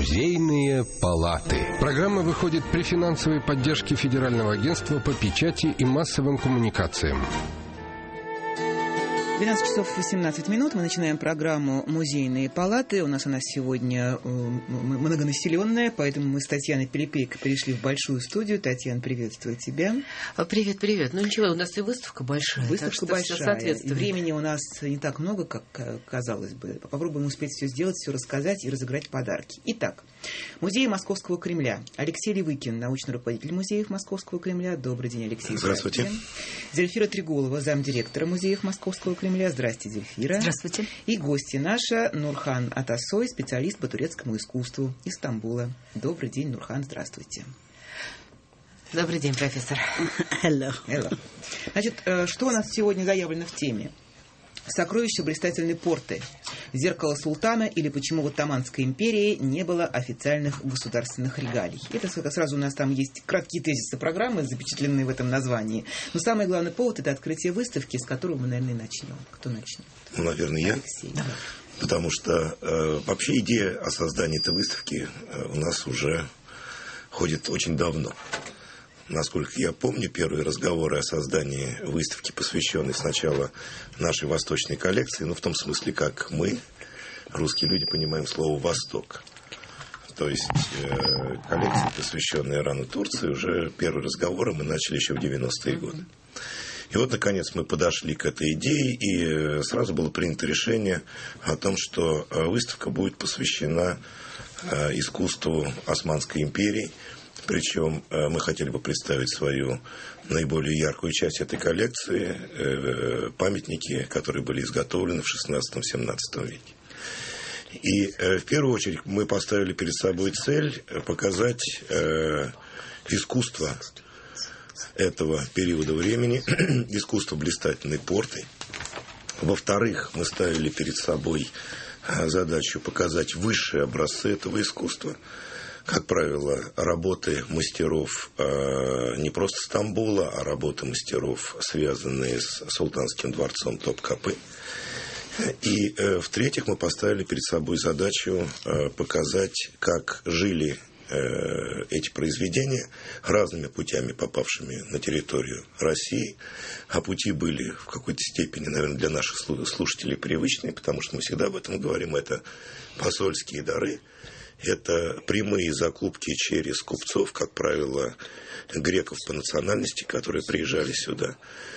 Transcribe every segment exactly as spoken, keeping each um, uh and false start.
Музейные палаты. Программа выходит при финансовой поддержке Федерального агентства по печати и массовым коммуникациям. двенадцать часов восемнадцать минут. Мы начинаем программу «Музейные палаты». У нас она сегодня многонаселенная, поэтому мы с Татьяной Пилипейко перешли в большую студию. Татьяна, приветствую тебя. Привет, привет. Ну ничего, у нас и выставка большая. Выставка большая. Времени у нас не так много, как казалось бы. Попробуем успеть все сделать, все рассказать и разыграть подарки. Итак, музей Московского Кремля. Алексей Левыкин, научный руководитель музеев Московского Кремля. Добрый день, Алексей. Здравствуйте. Зельфира Триголова, замдиректора музеев Московского Кремля. Здрасте, Зельфира. Здравствуйте. И гостья наша Нурхан Атасой, специалист по турецкому искусству из Стамбула. Добрый день, Нурхан, здравствуйте. Добрый день, профессор. Hello. Hello. Значит, что у нас сегодня заявлено в теме? Сокровища блистательной порты, зеркало султана или почему в Оттоманской империи не было официальных государственных регалий. Это сразу у нас там есть краткие тезисы программы, запечатленные в этом названии. Но самый главный повод — это открытие выставки, с которого мы, наверное, и начнем. Кто начнет? Ну, наверное, я. Алексей. Давай. Потому что э, вообще идея о создании этой выставки э, у нас уже ходит очень давно. Насколько я помню, первые разговоры о создании выставки, посвященной сначала нашей восточной коллекции, ну, в том смысле, как мы, русские люди, понимаем слово «Восток». То есть э, коллекция, посвященная Ирану, Турции, уже первые разговоры мы начали еще в девяностые годы. И вот, наконец, мы подошли к этой идее, и сразу было принято решение о том, что выставка будет посвящена э, искусству Османской империи. Причем мы хотели бы представить свою наиболее яркую часть этой коллекции, памятники, которые были изготовлены в шестнадцатом-семнадцатом веке. И в первую очередь мы поставили перед собой цель показать искусство этого периода времени, искусство блистательной порты. Во-вторых, мы ставили перед собой задачу показать высшие образцы этого искусства. Как правило, работы мастеров э, не просто Стамбула, а работы мастеров, связанные с Султанским дворцом Топкапы. И, э, в-третьих, мы поставили перед собой задачу э, показать, как жили э, эти произведения разными путями, попавшими на территорию России. А пути были в какой-то степени, наверное, для наших слушателей привычные, потому что мы всегда об этом говорим. Это посольские дары. Это прямые закупки через купцов, как правило, греков по национальности, которые приезжали сюда.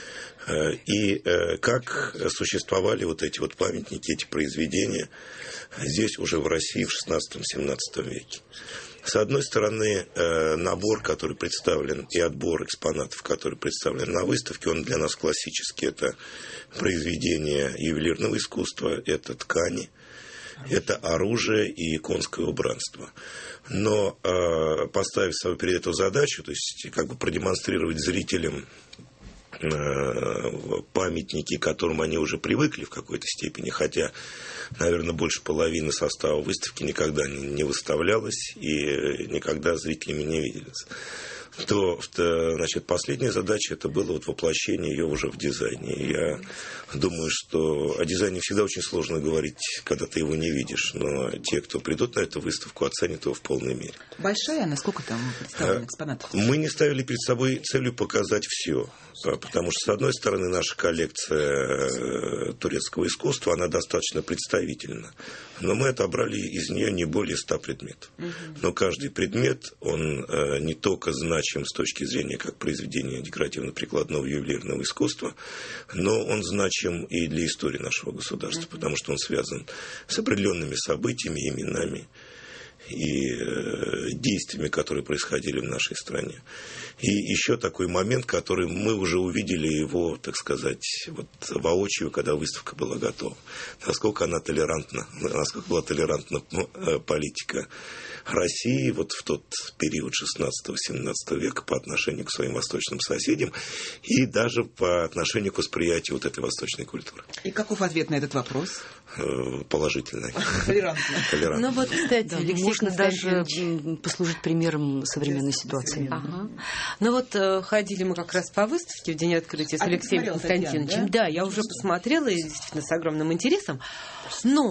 И как существовали вот эти вот памятники, эти произведения здесь уже в России в шестнадцатом-семнадцатом веке. С одной стороны, набор, который представлен, и отбор экспонатов, который представлен на выставке, он для нас классический. Это произведения ювелирного искусства, это ткани. Это оружие и конское убранство. Но э, поставив себе перед эту задачу, то есть как бы продемонстрировать зрителям э, памятники, к которым они уже привыкли в какой-то степени, хотя, наверное, больше половины состава выставки никогда не, не выставлялась и никогда зрителями не виделась. То, значит, последняя задача — это было вот воплощение ее уже в дизайне. И я думаю, что о дизайне всегда очень сложно говорить, когда ты его не видишь, но те, кто придут на эту выставку, оценят его в полной мере. Большая? Насколько там представлено экспонатов? Мы не ставили перед собой целью показать все, потому что, с одной стороны, наша коллекция турецкого искусства, она достаточно представительна, но мы отобрали из нее не более ста предметов. Угу. Но каждый предмет, он не только значит, чем с точки зрения как произведения декоративно-прикладного ювелирного искусства, но он значим и для истории нашего государства, mm-hmm. потому что он связан с определенными событиями, именами и э, действиями, которые происходили в нашей стране. И еще такой момент, который мы уже увидели его, так сказать, вот, воочию, когда выставка была готова. Насколько она толерантна, насколько была толерантна политика России вот в тот период шестнадцатого-семнадцатого века по отношению к своим восточным соседям и даже по отношению к восприятию вот этой восточной культуры. И каков ответ на этот вопрос? Положительный. Толерантно. Ну вот, кстати, да, можно даже послужить примером современной ситуации. Ага. Ну вот ходили мы как раз по выставке в день открытия с а Алексеем Константиновичем. Да? да, я уже посмотрела, и действительно с огромным интересом. Но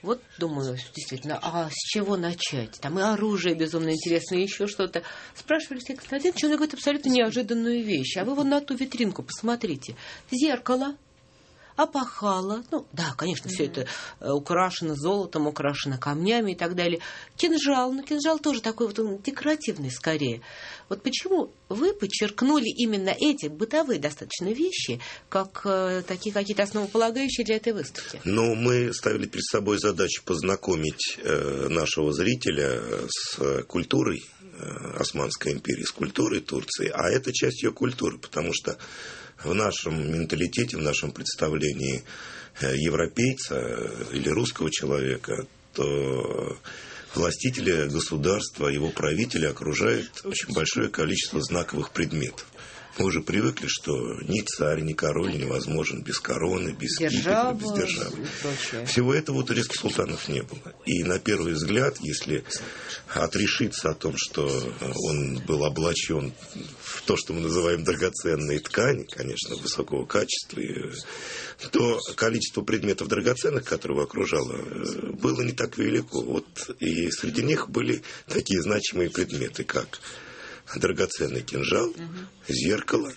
вот думаю, действительно, а с чего начать? Там и оружие безумно интересное, и еще что-то. Спрашивали Алексей Константинович, он говорит абсолютно неожиданную вещь. А вы вон на ту витринку посмотрите. Зеркало. Опахало. Ну, да, конечно, mm-hmm. все это украшено золотом, украшено камнями и так далее. Кинжал. Ну, кинжал тоже такой вот он декоративный скорее. Вот почему вы подчеркнули именно эти бытовые достаточно вещи, как э, такие какие-то основополагающие для этой выставки? Ну, мы ставили перед собой задачу познакомить э, нашего зрителя с культурой э, Османской империи, с культурой Турции. А это часть ее культуры, потому что в нашем менталитете, в нашем представлении европейца или русского человека, то властителя государства, его правителя окружает очень большое количество знаковых предметов. Мы уже привыкли, что ни царь, ни король невозможен без короны, без скипетра, без державы. Всего этого у турецких султанов не было. И на первый взгляд, если отрешиться о том, что он был облачен в то, что мы называем драгоценные ткани, конечно, высокого качества, то количество предметов драгоценных, которые его окружало, было не так велико. Вот и среди них были такие значимые предметы, как драгоценный кинжал, угу. зеркало,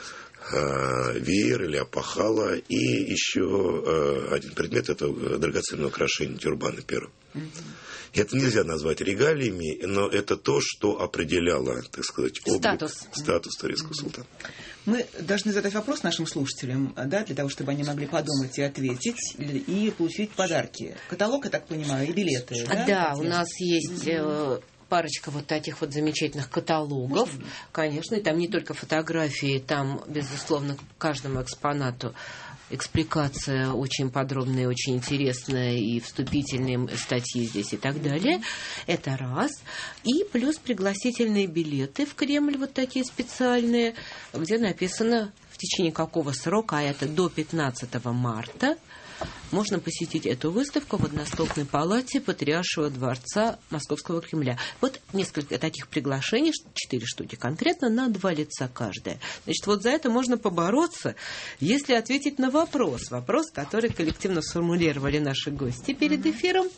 э, веер или опахало, и еще э, один предмет – это драгоценное украшение тюрбана первого. Угу. Это нельзя назвать регалиями, но это то, что определяло, так сказать, облик, статус, статус турецкого султана. Мы должны задать вопрос нашим слушателям, да, для того, чтобы они могли подумать и ответить, и получить подарки. Каталог, я так понимаю, и билеты. Да, да у нас есть... Угу. парочка вот таких вот замечательных каталогов, mm-hmm. конечно, и там не только фотографии, там, безусловно, к каждому экспонату экспликация очень подробная, очень интересная, и вступительные статьи здесь и так далее. Это раз. И плюс пригласительные билеты в Кремль, вот такие специальные, где написано, в течение какого срока, а это до пятнадцатого марта, можно посетить эту выставку в одностопной палате Патриаршего дворца Московского Кремля. Вот несколько таких приглашений, четыре штуки конкретно, на два лица каждое. Значит, вот за это можно побороться, если ответить на вопрос. Вопрос, который коллективно сформулировали наши гости перед эфиром.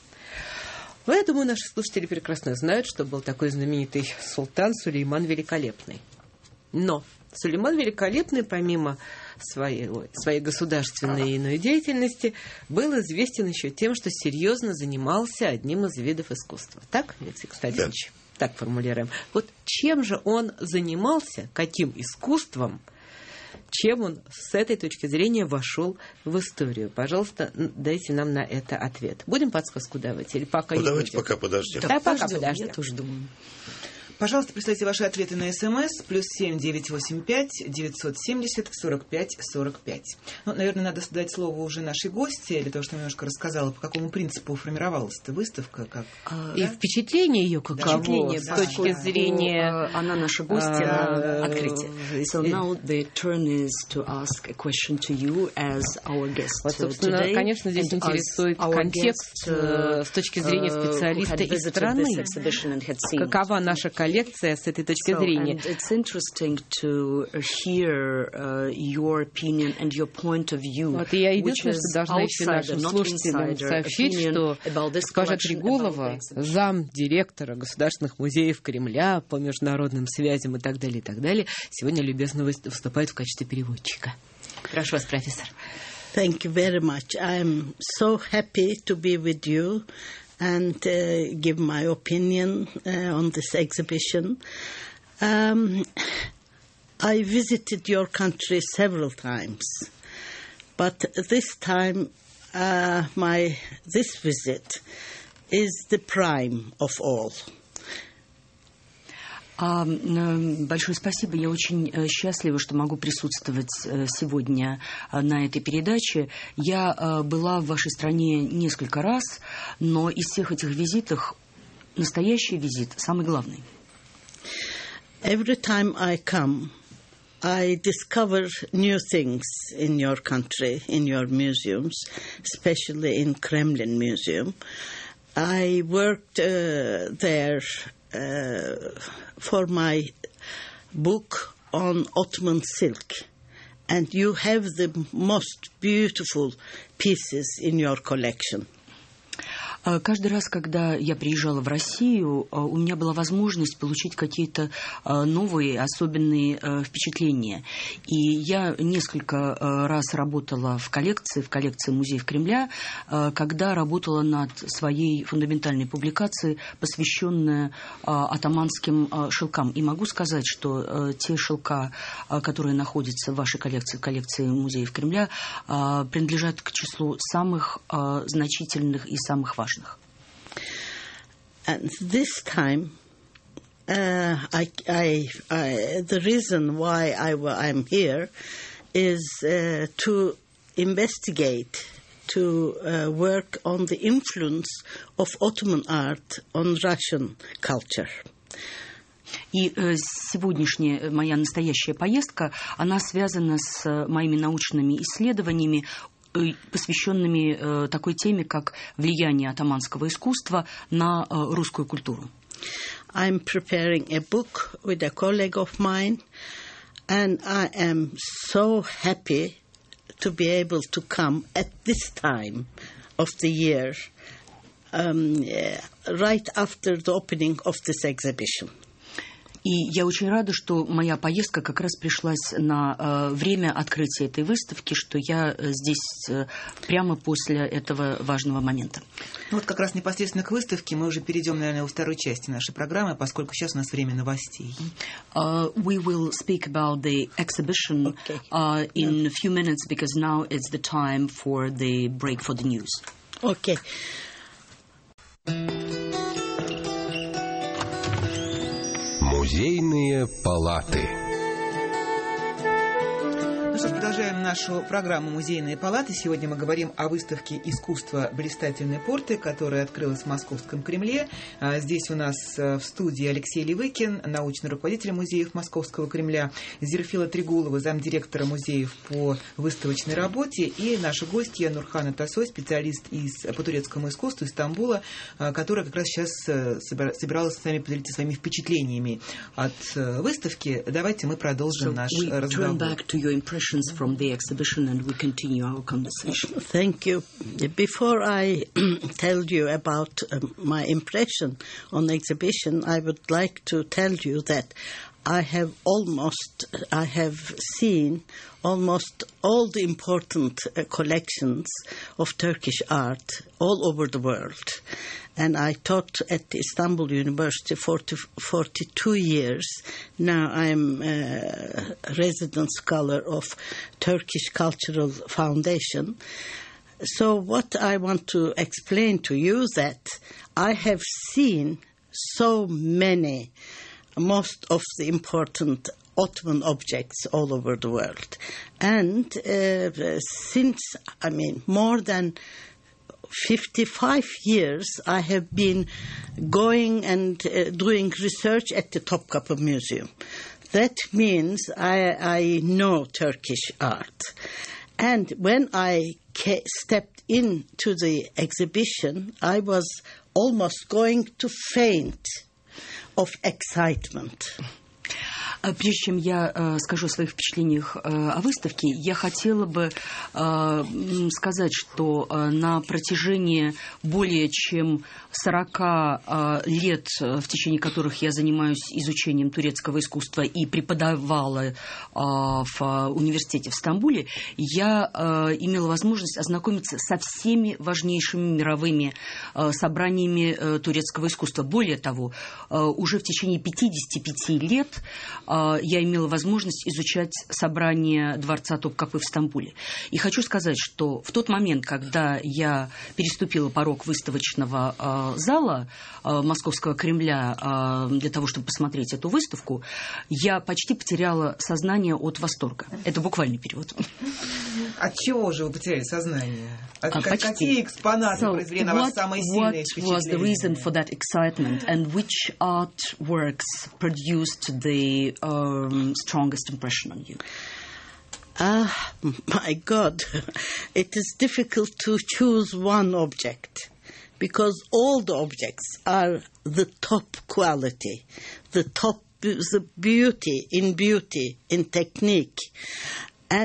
Ну, я думаю, наши слушатели прекрасно знают, что был такой знаменитый султан Сулейман Великолепный. Но Сулейман Великолепный, помимо своей, своей государственной и иной деятельности, был известен еще тем, что серьезно занимался одним из видов искусства. Так, Алексей Константинович? Да. Так формулируем. Вот чем же он занимался, каким искусством, чем он с этой точки зрения вошел в историю? Пожалуйста, дайте нам на это ответ. Будем подсказку давать или пока ну, не давайте будем? пока подождем. Да, да пока подождем. подождем. Я тоже думаю. Пожалуйста, присылайте ваши ответы на СМС плюс семь девятьсот восемьдесят пять девятьсот семьдесят сорок пять сорок пять. Ну, наверное, надо дать слово уже нашей гости, для того, чтобы немножко рассказала, по какому принципу формировалась эта выставка. Как, а, да? И впечатление ее каково, впечатление, с да, точки да. зрения... Она наша гостья на открытие. So now the turn is to ask a question to you as our guest вот, собственно, today. Конечно, здесь интересует контекст guest, с точки зрения специалиста из страны. Какова наша коллекция с этой точки so, зрения. And it's interesting to hear uh, your opinion and your point of view. Вот и я единственное, что должна еще нашим слушателям сообщить, что госпожа Трегулова, зам директора Государственных музеев Кремля по международным связям и так далее, и так далее, сегодня любезно выступает в качестве переводчика. Прошу вас, профессор. Thank you very much. I'm so happy to be with you and uh, give my opinion uh, on this exhibition. Um, I visited your country several times, but this time uh, my this visit is the prime of all. Большое спасибо. Я очень счастлива, что могу присутствовать сегодня на этой передаче. Я была в вашей стране несколько раз, но из всех этих визитов настоящий визит самый главный. Every time I come, I discover new things in your country, in your museums, especially in Kremlin Museum. I worked uh, there uh, for my book on Ottoman silk, and you have the most beautiful pieces in your collection. Каждый раз, когда я приезжала в Россию, у меня была возможность получить какие-то новые, особенные впечатления. И я несколько раз работала в коллекции, в коллекции музеев Кремля, когда работала над своей фундаментальной публикацией, посвященной атаманским шелкам. И могу сказать, что те шелка, которые находятся в вашей коллекции, в коллекции музеев Кремля, принадлежат к числу самых значительных и самых важных. And this time, uh, I, I, I, the reason why I, I'm here is uh, to investigate, to uh, work on the influence of Ottoman art on Russian culture. И э, сегодняшняя моя настоящая поездка, она связана с моими научными исследованиями, посвященными э, такой теме, как влияние атаманского искусства на э, русскую культуру. I'm preparing a book with a colleague of mine, and I am so happy to be able to come at this time of the year, um, right after the opening of this exhibition. И я очень рада, что моя поездка как раз пришлась на э, время открытия этой выставки, что я э, здесь э, прямо после этого важного момента. Ну вот как раз непосредственно к выставке мы уже перейдем, наверное, во второй части нашей программы, поскольку сейчас у нас время новостей. Uh, we will speak about the exhibition okay. uh, in yeah. a few minutes, because now it's the time for the break for the news. Okay. Музейные палаты. Ну что ж, продолжаем нашу программу «Музейные палаты». Сегодня мы говорим о выставке искусства «Блистательные порты», которая открылась в Московском Кремле. Здесь у нас в студии Алексей Левыкин, научный руководитель музеев Московского Кремля, Зерфила Трегулова, замдиректора музеев по выставочной работе, и наша гостья Нурхан Атасой, специалист из, по турецкому искусству из Стамбула, которая как раз сейчас собиралась с вами поделиться своими впечатлениями от выставки. Давайте мы продолжим so наш разговор. From the exhibition, and we continue our conversation. Thank you. Before I tell you about uh, my impression on the exhibition, I would like to tell you that I have almost, I have seen almost all the important uh, collections of Turkish art all over the world. And I taught at Istanbul University for forty-two years. Now I'm a resident scholar of Turkish Cultural Foundation. So what I want to explain to you is that I have seen so many, most of the important Ottoman objects all over the world. And uh, since, I mean, more than fifty-five years, I have been going and uh, doing research at the Topkapı Museum. That means I, I know Turkish art. And when I ca- stepped into the exhibition, I was almost going to faint of excitement. Прежде чем я э, скажу о своих впечатлениях э, о выставке, я хотела бы э, сказать, что э, на протяжении более чем сорока э, лет, в течение которых я занимаюсь изучением турецкого искусства и преподавала э, в университете в Стамбуле, я э, имела возможность ознакомиться со всеми важнейшими мировыми э, собраниями э, турецкого искусства. Более того, э, уже в течение пятидесяти пяти лет я имела возможность изучать собрание дворца Топкапы в Стамбуле. И хочу сказать, что в тот момент, когда я переступила порог выставочного э, зала э, Московского Кремля э, для того, чтобы посмотреть эту выставку, я почти потеряла сознание от восторга. Это буквальный перевод. От чего же вы потеряли сознание? От, а, как, какие экспонаты so, произвели на вас самые сильные впечатления? What was the reason for that excitement, and which artworks produced the um, strongest impression on you? Ah, my God, it is difficult to choose one object, because all the objects are the top quality, the top, the beauty in beauty, in technique. And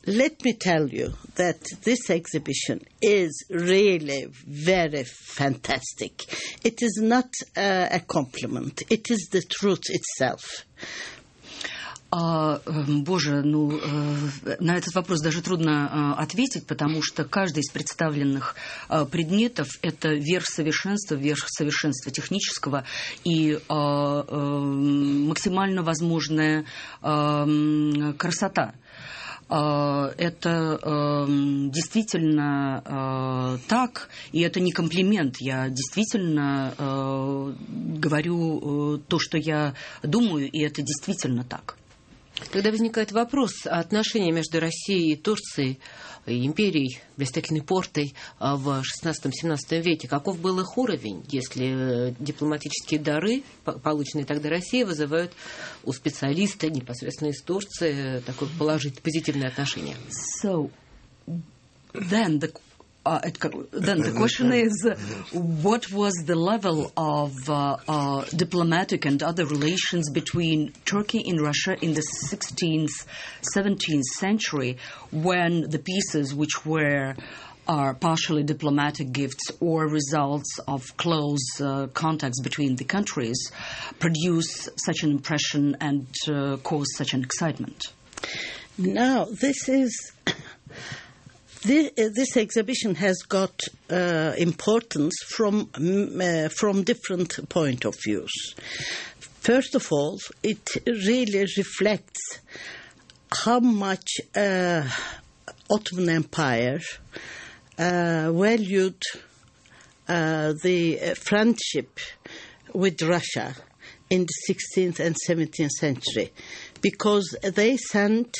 let me tell you that this exhibition is really very fantastic. It is not uh, a compliment. It is the truth itself. А, боже, ну, на этот вопрос даже трудно ответить, потому что каждый из представленных предметов – это верх совершенства, верх совершенства технического и максимально возможная красота. Это действительно так, и это не комплимент. Я действительно говорю то, что я думаю, и это действительно так. Тогда возникает вопрос о отношении между Россией и Турцией, и империей, блистательной портой в шестнадцатом-семнадцатом веке. Каков был их уровень, если дипломатические дары, полученные тогда Россией, вызывают у специалиста непосредственно из Турции такое положительное, позитивное отношение? So, then the Uh, then the question is, what was the level of uh, uh, diplomatic and other relations between Turkey and Russia in the sixteenth, seventeenth century, when the pieces which were are partially diplomatic gifts or results of close uh, contacts between the countries produce such an impression and uh, cause such an excitement? Now, this is... This, uh, this exhibition has got uh, importance from uh, from different point of views. First of all, it really reflects how much uh, Ottoman Empire uh, valued uh, the friendship with Russia in the sixteenth and seventeenth century, because they sent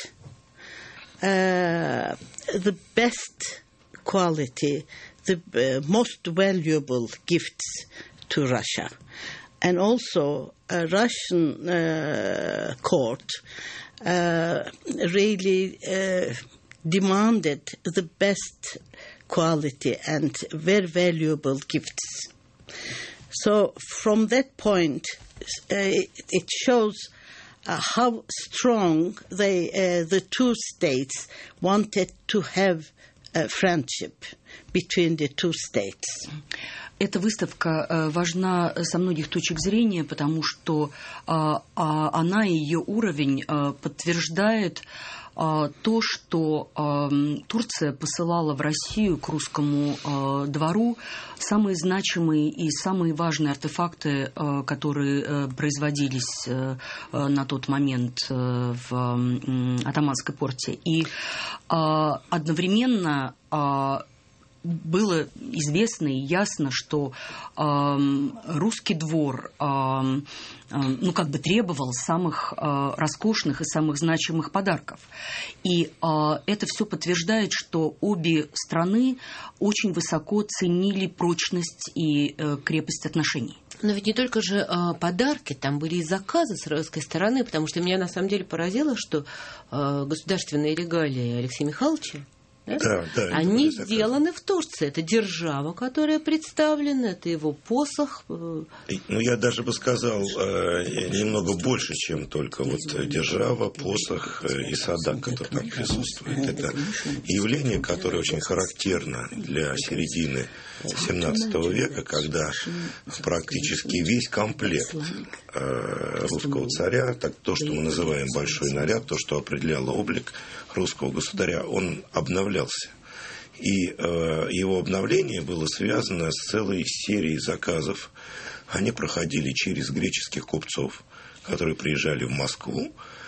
Uh, the best quality, the uh, most valuable gifts to Russia. And also a Russian uh, court uh, really uh, demanded the best quality and very valuable gifts. So from that point, uh, it shows Uh, how strong they, uh, the two states wanted to have a friendship between the two states. Эта выставка uh, важна со многих точек зрения, потому что uh, uh, она и ее уровень uh, подтверждает uh, то, что uh, Турция посылала в Россию к русскому uh, двору самые значимые и самые важные артефакты, uh, которые uh, производились uh, uh, на тот момент uh, в uh, Отоманской порте. И uh, одновременно uh, было известно и ясно, что э, русский двор э, э, ну, как бы требовал самых э, роскошных и самых значимых подарков. И э, это все подтверждает, что обе страны очень высоко ценили прочность и э, крепость отношений. Но ведь не только же э, подарки, там были и заказы с русской стороны, потому что меня на самом деле поразило, что э, государственные регалии Алексея Михайловича, Да? Да, да, они сделаны в Турции. Это держава, которая представлена, это его посох. Ну, я даже бы сказал, немного больше, чем только вот держава, посох и садак, который там присутствует. Это явление, которое очень характерно для середины семнадцатого века, когда практически весь комплект русского царя, так, то, что мы называем большой наряд, то, что определяло облик русского государя, он обновлялся. И э, его обновление было связано с целой серией заказов. Они проходили через греческих купцов, которые приезжали в Москву.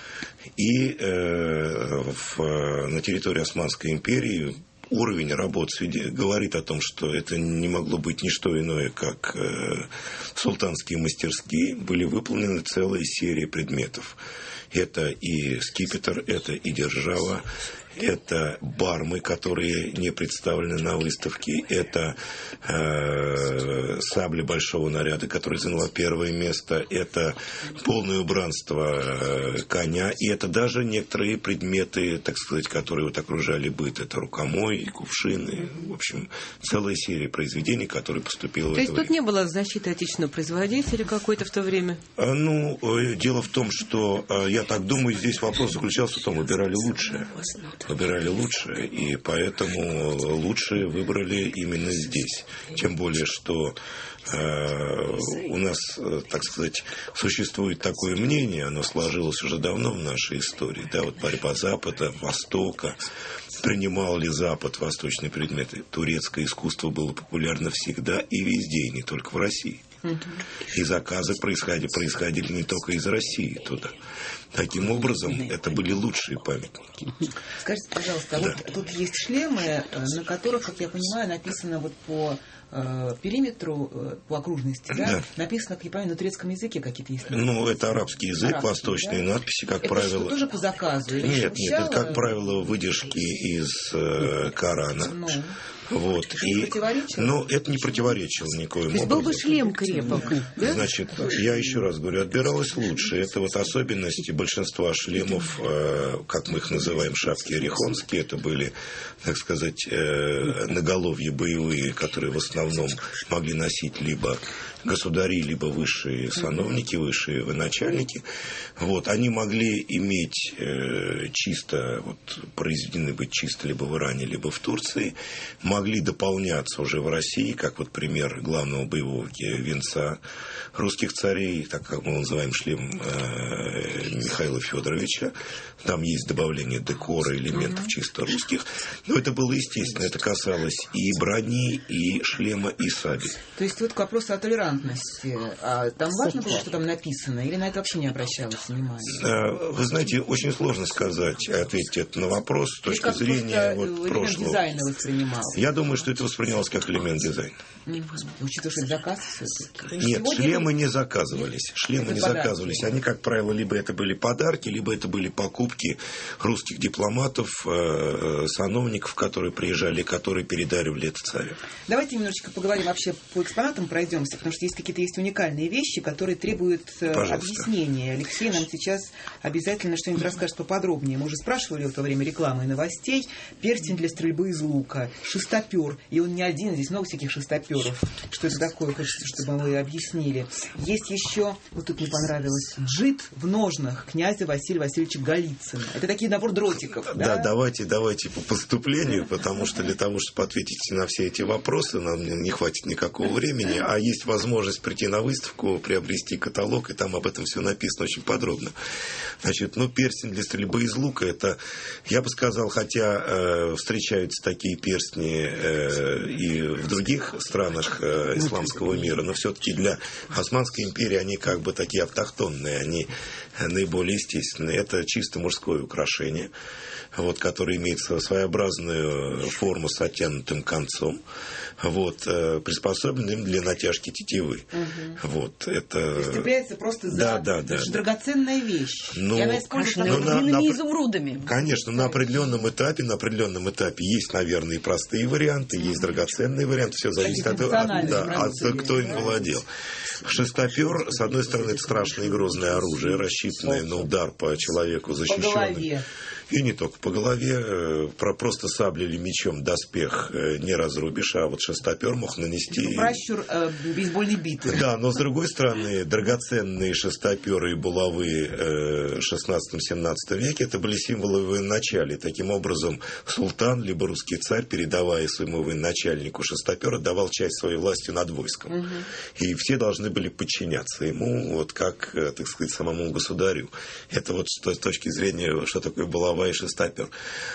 И э, в, на территории Османской империи уровень работ говорит о том, что это не могло быть ни что иное, как э, султанские мастерские. Были выполнены целая серия предметов. Это и скипетр, это и держава, это бармы, которые не представлены на выставке, это э, сабли большого наряда, которая заняла первое место, это полное убранство э, коня, и это даже некоторые предметы, так сказать, которые вот окружали быт. Это рукомой, кувшины, в общем, целая серия произведений, которые поступила в это время. То есть тут не было защиты отечественного производителя какой-то в то время? А, ну, э, дело в том, что, э, я так думаю, здесь вопрос заключался в том, выбирали лучшее. выбирали лучшее, и поэтому лучшие выбрали именно здесь. Тем более, что э, у нас, так сказать, существует такое мнение, оно сложилось уже давно в нашей истории, да, вот борьба Запада, Востока. Принимал ли Запад восточные предметы? Турецкое искусство было популярно всегда и везде, и не только в России. И заказы происходили, происходили не только из России туда. Таким образом, это были лучшие памятники. Скажите, пожалуйста, да. вот тут есть шлемы, на которых, как я понимаю, написано вот по э, периметру, э, по окружности, да? Да. Написано, как я понимаю, на турецком языке какие-то есть надписи. Ну, это арабский язык, арабский, восточные да? надписи, как это правило. Это тоже по заказу? Или нет, нет, это, как правило, выдержки из э, Корана. Ну. Вот. И, ну, это не противоречило никоим образом. То есть был бы шлем крепок, да? Значит, я еще раз говорю, отбиралось лучше. Это вот особенности большинства шлемов, э, как мы их называем, шапки орехонские. Это были, так сказать, э, наголовья боевые, которые в основном могли носить либо государи, либо высшие сановники, высшие военачальники. Вот. Они могли иметь э, чисто, вот, произведены быть чисто либо в Иране, либо в Турции. Могли дополняться уже в России, как вот пример главного боевого венца русских царей, так как мы его называем шлем э, Михаила Федоровича. Там есть добавление декора, элементов чисто русских. Но это было естественно. Это касалось и брони, и шлема, и саби. То есть вот к вопросу о толерантности. А там важно было, что там написано? Или на это вообще не обращалось внимания? Вы знаете, очень сложно сказать, ответить это на вопрос с точки зрения вот, прошлого. Дизайна воспринимал. Я думаю, что это воспринималось как элемент дизайна. Учитывая, что это заказ все-таки. Нет, сегодня шлемы не заказывались. Шлемы не подарки. заказывались. Они, как правило, либо это были подарки, либо это были покупки русских дипломатов, э, сановников, которые приезжали, которые передаривали это царю. Давайте немножечко поговорим вообще по экспонатам, пройдемся, потому что есть какие-то есть уникальные вещи, которые требуют Пожалуйста. объяснения. Алексей нам сейчас обязательно что-нибудь расскажет поподробнее. Мы уже спрашивали вот во время рекламы и новостей. Перстень для стрельбы из лука, шестопер, и он не один, здесь много всяких шестоперов. Что это такое, хочется, чтобы вы объяснили. Есть еще, вот тут мне понравилось, джит в ножнах князя Василия Васильевича Голицына. Это такие набор дротиков. Да, да? давайте, давайте по поступлению, потому что для того, чтобы ответить на все эти вопросы, нам не хватит никакого времени, а есть возможность прийти на выставку, приобрести каталог, и там об этом все написано очень подробно. Значит, ну, перстень для стрельбы из лука, это, я бы сказал, хотя э, встречаются такие перстни э, и в других странах э, исламского мира, но все-таки для Османской империи они как бы такие автохтонные, они наиболее естественные. Это чисто мужское украшение, вот, которое имеет своеобразную форму с оттянутым концом, вот, приспособленным для натяжки тетивы. Угу. Вот, это... Цепляется просто за... Да, да, да. Это же драгоценная вещь. Ну, и она используется ну, на, длинными на... изумрудами. Конечно, на определенном этапе, на определенном этапе есть, наверное, и простые варианты, есть драгоценные варианты, все зависит от, от, да, от кто им владел. Шестопер, с одной стороны, это страшное и грозное оружие, рассчитанное на удар по человеку защищенному. И не только по голове, просто саблей или мечом доспех не разрубишь, а вот шестопер мог нанести... Пращур э, бейсбольной биты. Да, но с другой стороны, драгоценные шестоперы и булавы э, в шестнадцатом-семнадцатом веке, это были символы военачалия. Таким образом, султан, либо русский царь, передавая своему военачальнику шестопер, давал часть своей власти над войском. Угу. И все должны были подчиняться ему, вот как, так сказать, самому государю. Это вот с точки зрения, что такое булава и шестопер.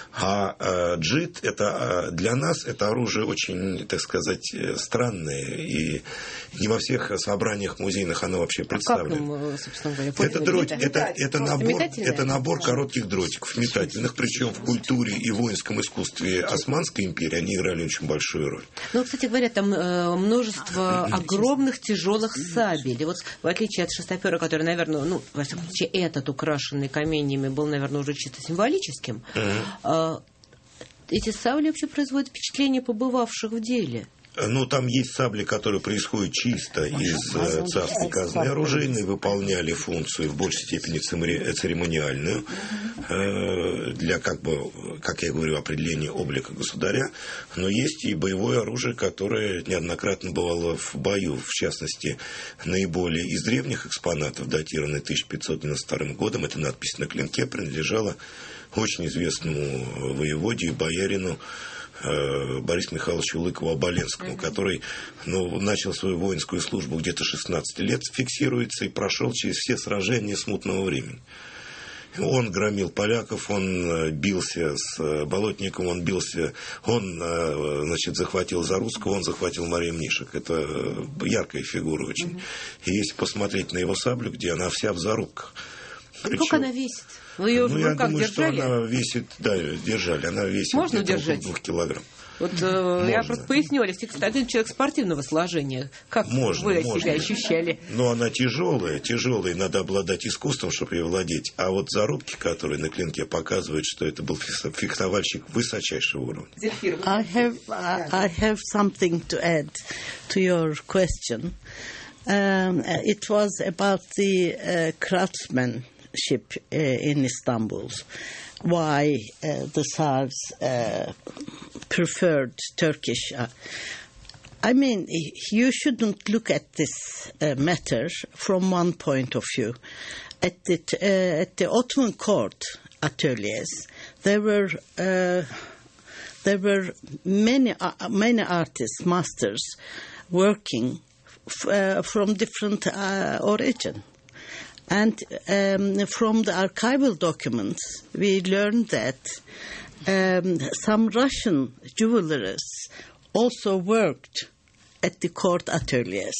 А э, джит, это э, для нас это оружие очень, так сказать, странное, и не во всех собраниях музейных оно вообще представлено. А как им, собственно говоря, это, дротик, это, это, набор, это набор коротких дротиков, метательных, причем в культуре и воинском искусстве Османской империи они играли очень большую роль. Ну, кстати говоря, там э, множество огромных тяжелых сабель. И вот в отличие от шестопера, который, наверное, ну, во всяком случае, этот украшенный каменьями был, наверное, уже чисто символическим, Uh-huh. эти сабли вообще производят впечатление побывавших в деле. Ну, там есть сабли, которые происходят чисто из э, царской казны оружейной, выполняли функцию в большей степени церемониальную, э, для, как бы, как я говорю, определения облика государя. Но есть и боевое оружие, которое неоднократно бывало в бою. В частности, наиболее из древних экспонатов, датированный тысяча пятьсот девяносто вторым годом, эта надпись на клинке принадлежала очень известному воеводе и боярину Борису Михайловичу Лыкову-Оболенскому, uh-huh. который ну, начал свою воинскую службу где-то шестнадцать лет, фиксируется и прошел через все сражения смутного времени. Он громил поляков, он бился с Болотником, он бился, он, значит, захватил Зарусского, он захватил Марию Мнишек. Это яркая фигура очень. Uh-huh. И если посмотреть на его саблю, где она вся в зарубках. Причем... Сколько она весит? Вы ее ну, в я руках думаю, держали? что она весит, да, держали, она весит можно удержать? двух килограмм. Вот э, я просто поясню, Алексей Константинович человек спортивного сложения. Как можно, вы можно. себя ощущали? Но она тяжелая, тяжелая, надо обладать искусством, чтобы ее владеть. А вот зарубки, которые на клинке показывают, что это был фехтовальщик высочайшего уровня. I have, I have something to add to your question. Um, it was about the uh, craftsman. Ship uh, in Istanbul, why uh, the Tsars uh, preferred Turkish. Uh, I mean, you shouldn't look at this uh, matter from one point of view. At the, uh, at the Ottoman court ateliers, there were uh, there were many uh, many artists, masters, working f- uh, from different uh, origin. And um, from the archival documents, we learned that um, some Russian jewelers also worked at the court ateliers.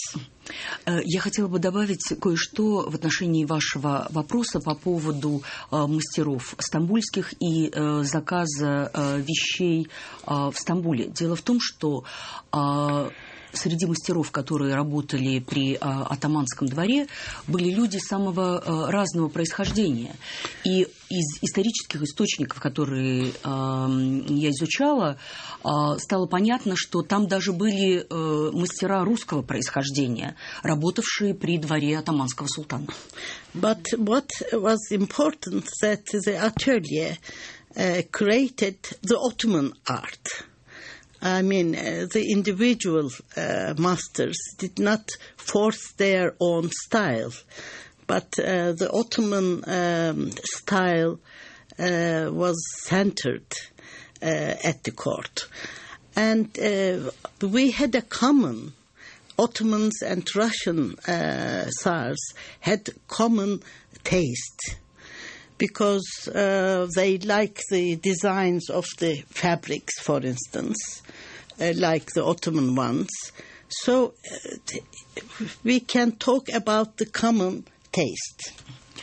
Я хотела бы добавить кое-что в отношении вашего вопроса по поводу э, мастеров стамбульских и э, заказа э, вещей э, в Стамбуле. Дело в том, что э, среди мастеров, которые работали при а, атаманском дворе, были люди самого а, разного происхождения. И из исторических источников, которые а, я изучала, а, стало понятно, что там даже были а, мастера русского происхождения, работавшие при дворе атаманского султана. But what was important that the atelier uh, created the Ottoman art. I mean, uh, the individual uh, masters did not force their own style, but uh, the Ottoman um, style uh, was centered uh, at the court. And uh, we had a common, Ottomans and Russian uh, Tsars had common taste. Because uh, they like the designs of the fabrics, for instance, uh, like the Ottoman ones. So uh, t- we can talk about the common taste.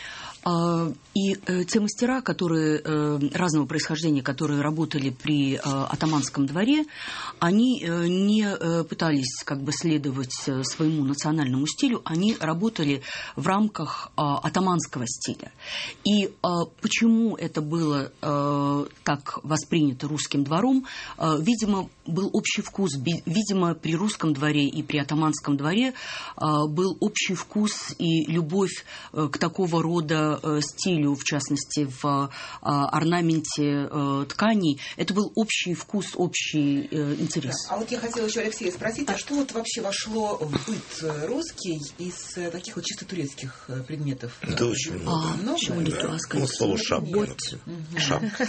И э, те мастера, которые, э, разного происхождения, которые работали при э, атаманском дворе, они э, не э, пытались как бы следовать э, своему национальному стилю, они работали в рамках э, атаманского стиля. И э, почему это было э, так воспринято русским двором, э, видимо, был общий вкус, видимо, при русском дворе и при атаманском дворе э, был общий вкус и любовь э, к такого рода э, стилю, в частности, в э, орнаменте э, тканей. Это был общий вкус, общий э, интерес. Да. А вот я хотела еще Алексея спросить, а что вот вообще вошло в быт русский из таких вот чисто турецких предметов? Да очень много. А, много да. Да. Ну, слово шапка. Шапка.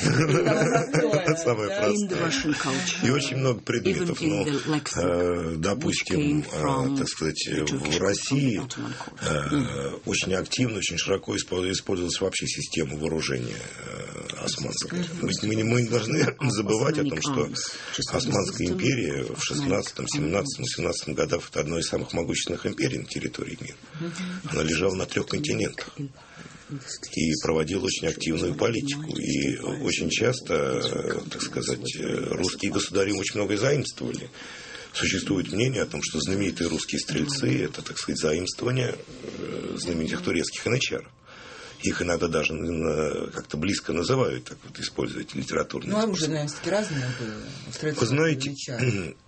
Самое простое. И очень много предметов. Ну, допустим, так сказать, в России очень активно, очень широко использовалась вообще система вооружения османская. Мы, мы, мы не должны забывать о том, что Османская империя в шестнадцатом, семнадцатом, семнадцатом годах это одна из самых могущественных империй на территории мира. Она лежала на трех континентах и проводила очень активную политику. И очень часто, так сказать, русские государи очень многое заимствовали. Существует мнение о том, что знаменитые русские стрельцы – это, так сказать, заимствование знаменитых турецких янычаров. Их иногда даже как-то близко называют, так вот, использовать литературные. Ну, оружие, наверное, все-таки разное было. Вы знаете,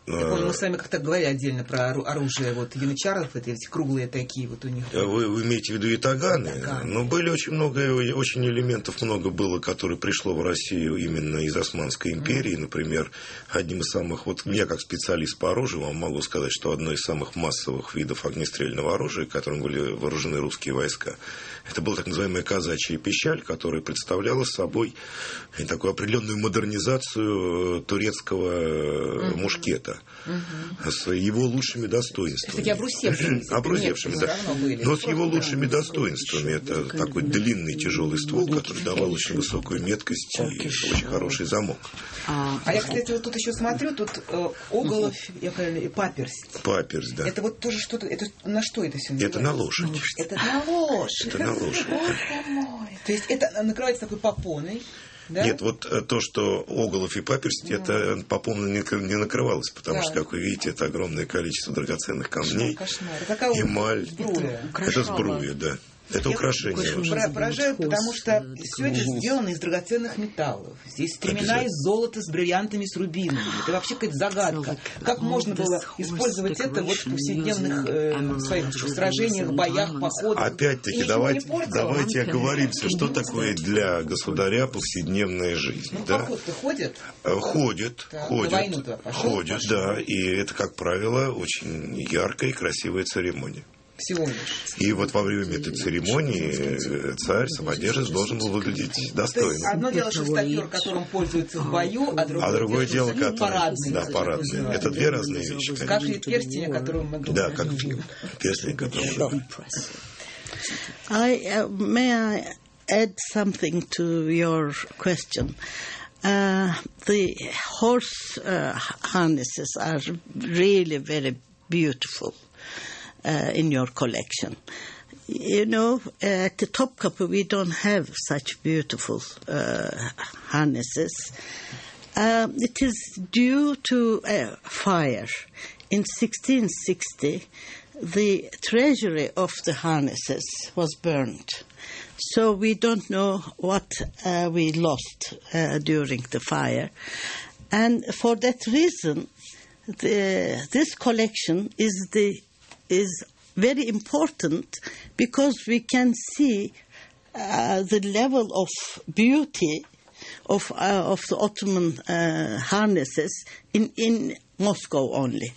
Я помню, мы с вами как-то говорили отдельно про оружие вот янычаров, это эти круглые такие вот у них. Вы, вы имеете в виду ятаганы? Ятаганы. Но были очень много, очень элементов много было, которые пришло в Россию именно из Османской империи. Mm. Например, одним из самых, вот я как специалист по оружию вам могу сказать, что одно из самых массовых видов огнестрельного оружия, которым были вооружены русские войска, это была так называемая казачья пищаль, которая представляла собой такую определенную модернизацию турецкого mm-hmm. мушкета. Угу. С его лучшими достоинствами. Такие обрусевшими. Обрусевшими, да. Но с его лучшими достоинствами. Это такой длинный тяжелый ствол, который давал очень высокую меткость и очень хороший замок. А, а я, кстати, вот тут еще смотрю, тут э, оголовь, я правильно, паперсть. Паперсть, да. Это вот тоже что-то, это на что это все называется? Это на лошадь. Это на лошадь. Это на лошадь. То есть это накрывается такой попоной. Да? Нет, вот то, что оголовь и паперсть, да. это попомно не накрывалось, потому да. что, как вы видите, это огромное количество драгоценных камней, кошмар. эмаль. Сбруя. Это сбруя, да. Это Я украшение. Поражают, потому что все это сделано из драгоценных металлов. Здесь стремена из золота с бриллиантами, с рубинами. Это вообще какая-то загадка. Как можно было использовать это вот в повседневных э, своих сражениях, боях, походах? Опять-таки, давайте, давайте оговоримся, что такое для государя повседневная жизнь. Ну, да? поход-то ходят? Ходят, да, ходят. На войну-то пошел, ходят, пошел. да. И это, как правило, очень яркая и красивая церемония. Всего лишь. И вот во время этой церемонии царь, самодержец, должен был выглядеть достойно. Одно дело шестопер, которым пользуются в бою, а другое, а другое дело, дело который, парадный. Да, парадный. Это две разные вещи. Как и перстень, о котором мы говорим. Да, как перстень, о котором мы говорим. I, uh, may I add something to your question? Uh, the horse uh, harnesses are really very beautiful. Uh, in your collection. You know, uh, at the Topkapı we don't have such beautiful uh, harnesses. Um, it is due to a fire. In sixteen sixty, the treasury of the harnesses was burned. So we don't know what uh, we lost uh, during the fire. And for that reason, the, this collection is the is very important because we can see uh, the level of beauty of uh, of the Ottoman uh, harnesses in in Moscow only.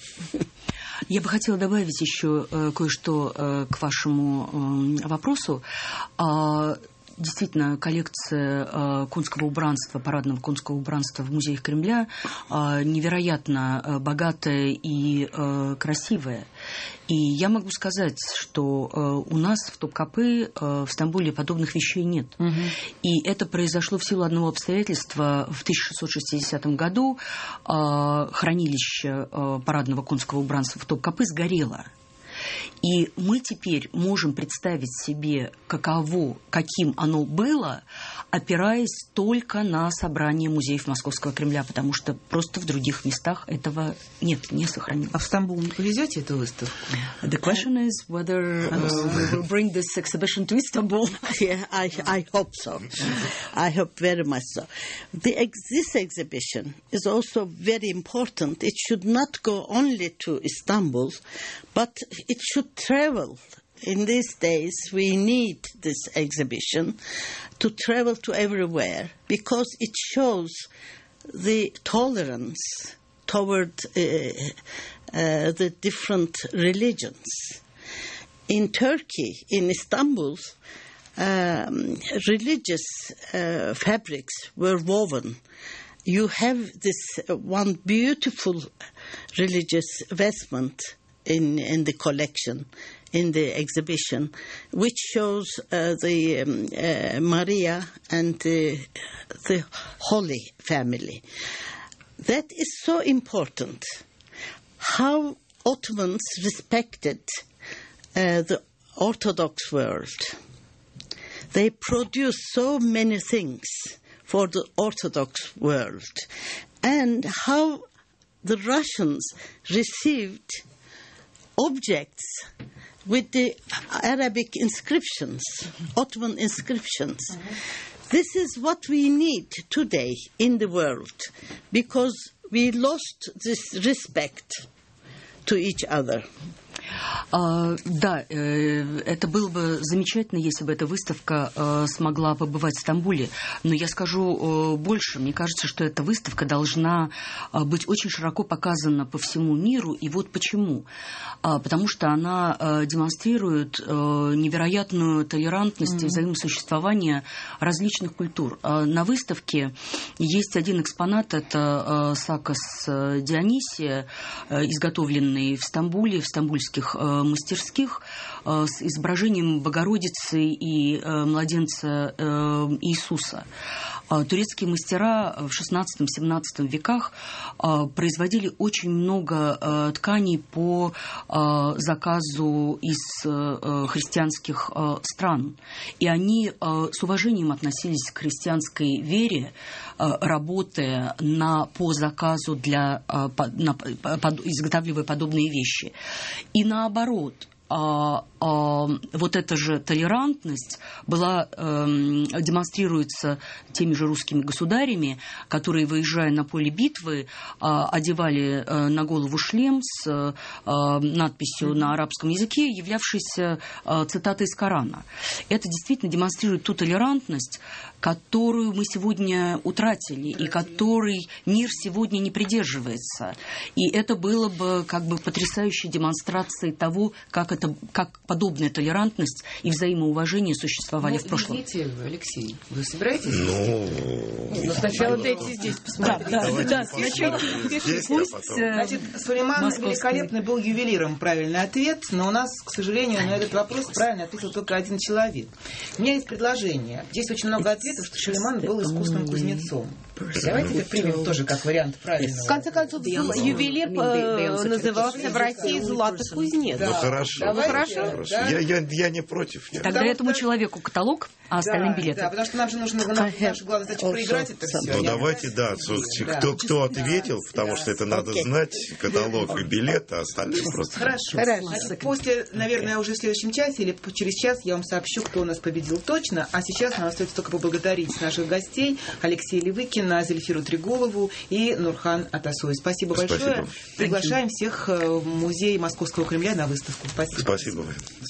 Я бы хотела добавить еще э, кое-что э, к вашему э, вопросу. А, действительно, коллекция э, конского убранства, парадного конского убранства в музеях Кремля э, невероятно э, богатая и э, красивая. И я могу сказать, что э, у нас в Топкапы э, в Стамбуле подобных вещей нет. Угу. И это произошло в силу одного обстоятельства. В тысяча шестьсот шестидесятом году э, хранилище э, парадного конского убранства в Топкапы сгорело. И мы теперь можем представить себе, каково, каким оно было, опираясь только на собрание музеев Московского Кремля, потому что просто в других местах этого нет, не сохранилось. А в Стамбул не повезете эту выставку? The question is whether uh, we will bring this exhibition to Istanbul. Yeah, I, I hope so. I hope very much so. The ex this exhibition is also very important. It should not go only to Istanbul, but it should travel. In these days, we need this exhibition to travel to everywhere because it shows the tolerance toward uh, uh, the different religions. In Turkey, in Istanbul, um, religious uh, fabrics were woven. You have this uh, one beautiful religious vestment in, in the collection, in the exhibition, which shows uh, the um, uh, Maria and uh, the Holy Family. That is so important. How Ottomans respected uh, the Orthodox world. They produced so many things for the Orthodox world. And how the Russians received objects with the Arabic inscriptions, Ottoman inscriptions. Mm-hmm. This is what we need today in the world, because we lost this respect to each other. А, да, э, это было бы замечательно, если бы эта выставка э, смогла побывать в Стамбуле. Но я скажу э, больше. Мне кажется, что эта выставка должна э, быть очень широко показана по всему миру. И вот почему. А, потому что она э, демонстрирует э, невероятную толерантность mm-hmm. и взаимосуществование различных культур. А на выставке есть один экспонат. Это э, сакос Дионисия, э, изготовленный в Стамбуле, в стамбульских мастерских с изображением Богородицы и младенца Иисуса. Турецкие мастера в шестнадцатом-семнадцатом веках производили очень много тканей по заказу из христианских стран. И они с уважением относились к христианской вере, работая на, по заказу, для, на, под, изготавливая подобные вещи. И наоборот, А, а, вот эта же толерантность была, э, демонстрируется теми же русскими государями, которые, выезжая на поле битвы, э, одевали э, на голову шлем с э, надписью на арабском языке, являвшейся э, цитатой из Корана. Это действительно демонстрирует ту толерантность, которую мы сегодня утратили, и которой мир сегодня не придерживается. И это было бы как бы потрясающей демонстрацией того, как это Это, как подобная толерантность и взаимоуважение существовали ну, в прошлом. Видите, Алексей, вы собираетесь? Ну, ну сначала дайте здесь посмотреть. Да, да, да, сначала пусть. Значит, Сулейман великолепный был ювелиром, правильный ответ, но у нас, к сожалению, на этот вопрос правильно ответил только один человек. У меня есть предложение. Здесь очень много ответов, что Сулейман был искусным кузнецом. Давайте это примем тоже как вариант правильного. В конце концов, ювелир назывался в России золотой кузнец. Ну хорошо. Давайте, хорошо. хорошо. Да? Я, я, я не против. Я. Тогда этому что... человеку каталог, а остальным да, билеты. Да, потому что нам же нужно, нам, наша главная задача проиграть это все. Ну давайте, да, кто, кто ответил, потому что это надо знать, каталог и билет, а остальные просто... Хорошо. Хорошо. Значит, после, наверное, уже в следующем часе или через час я вам сообщу, кто у нас победил точно. А сейчас нам остается только поблагодарить наших гостей: Алексея Левыкина, Зельфиру Трегулову и Нурхан Атасой. Спасибо, Спасибо большое. Приглашаем всех в музей Московского Кремля на выставку. Спасибо. Спасибо.